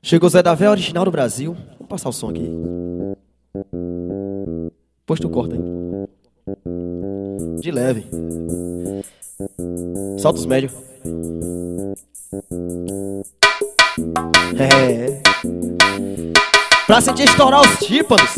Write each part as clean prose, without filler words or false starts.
Chegou Zé da Véia, original do Brasil. Vamos passar o som aqui. Depois tu corta aí. De leve. Solta os médios. É. Pra sentir estourar os tímpanos.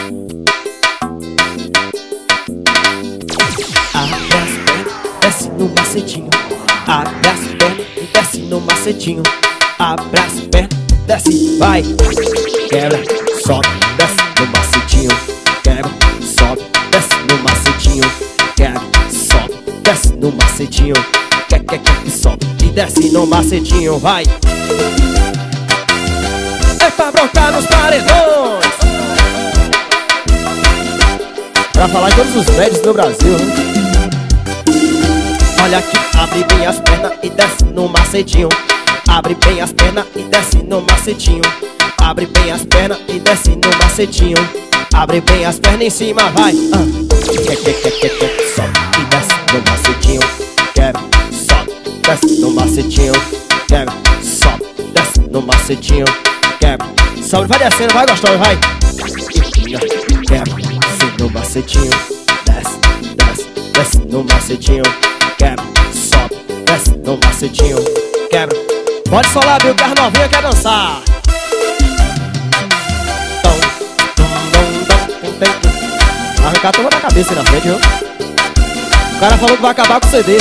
Abre as pernas, desce no macetinho. Abre as pernas e desce no macetinho. Abre as pernas, desce, vai. Quebra, sobe, desce no macetinho. Quebra, sobe, desce no macetinho. Quebra, sobe, desce no macetinho. Quer, sobe e desce no macetinho, vai. É pra broncar nos paredões. Pra falar de todos os médios do Brasil, né? Olha aqui, abre bem as pernas e desce no macetinho. Abre bem as pernas e desce no macetinho. Abre bem as pernas e desce no macetinho. Abre bem as pernas em cima, vai. Sobe e desce no macetinho. Quebra, sobe, desce no macetinho. Quebra, sobe, desce no macetinho. Quebra, sobe, vai descendo, vai gostoso, vai. Quebra, sobe no macetinho. Desce, desce, desce no macetinho. Quebra, sobe, desce no macetinho. Quebra. Pode solar, viu, que as novinhas quer dançar. Arrancar a turma da cabeça aí na frente, viu? O cara falou que vai acabar com o CD.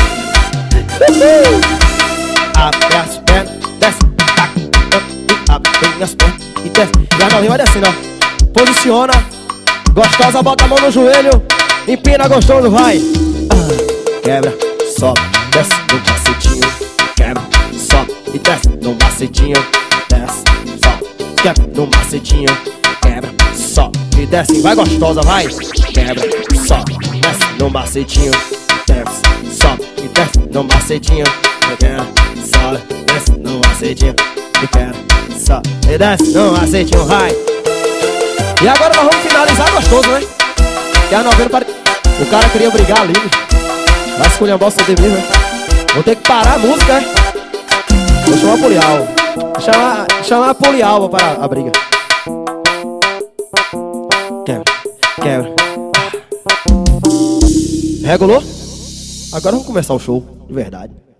Abre as pernas, desce, taca, abre bem as pernas e desce. E a novinha vai descendo, ó. Posiciona, gostosa, bota a mão no joelho. Empina gostoso, vai. Quebra, sobe, desce no macetinho. Quebra, sobe e desce no macetinho. Desce, sobe, quebra no macetinho. Quebra, sobe e desce, vai gostosa, vai. Quebra, sobe, desce no macetinho. Desce, sobe e desce no macetinho. Quebra, sobe, desce no macetinho. E quebra, sobe e desce no macetinho, vai. E agora nós vamos finalizar gostoso, né? Que a novela para... O cara queria brigar ali. Vai escolher a bosta dele mesmo, né? Vou ter que parar a música, né? Vou chamar a Polial. Chamar a Polial para a briga. Quebra. Regulou? Agora vamos começar o show, de verdade.